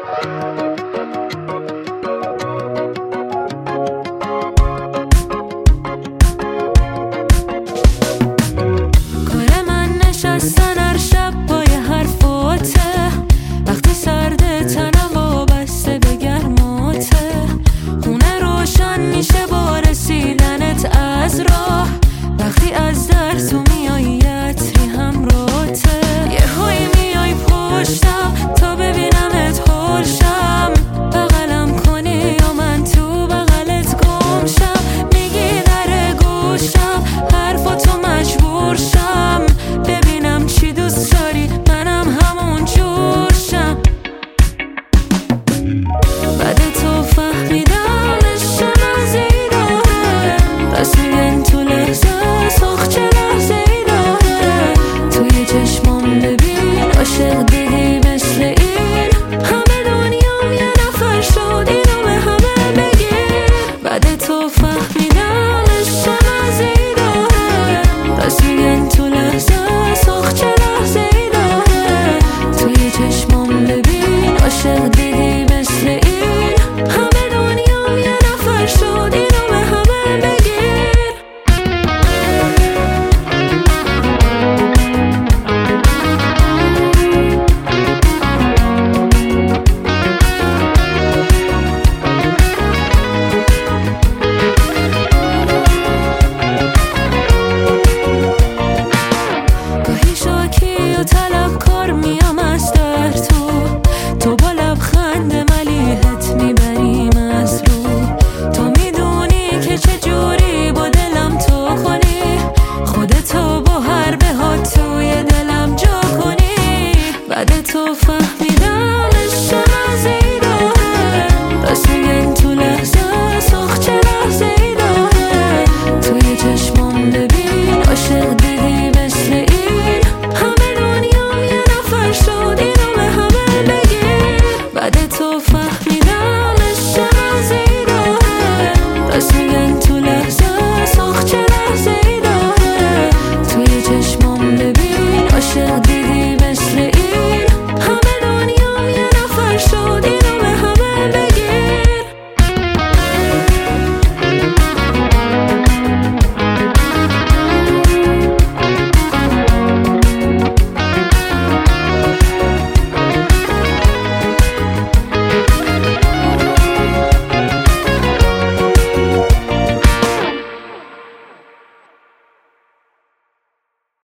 کار من نشستن هر شب پای حرفاته، وقتی سرده تنم وابسته به گرماته. خونه روشن میشه با رسیدنت از راه، وقتی از در تو میای عطری همراهته. یهویی میای پشتم تا ببینمت هولشم، بغلم کنی یا من تو بغلت گمشم. میگی در گوشم حرفاتو مجبور شم، ببینم چی دوست داری منم همون جورشم. بعد تو فهمیدم عشق نزیداره، بس میگن تو لحظه ساخت چه لحظه ای داره. توی چشمام ببین عاشق دیدی مثل این، همه دنیام یه نفر شد اینو به همه بگیر. بعد تو فهمیدم عشق نزیداره، بس میگن تو لحظه ساخت چه لحظه ای داره. توی چشمام ببین عاشق دیدی مثل این، همه دنیام یه نفر شد اینو به همه بگیر. گاهی شاکی و طلبکار میام از در تو با لبخند ملیحت میبریم از رو. تو میدونی که چجوری با دلم تو کنی، خودتو با هر بهات توی دلم جا کنی. بعد تو فهمیدم عشق نزیداره، بس میگن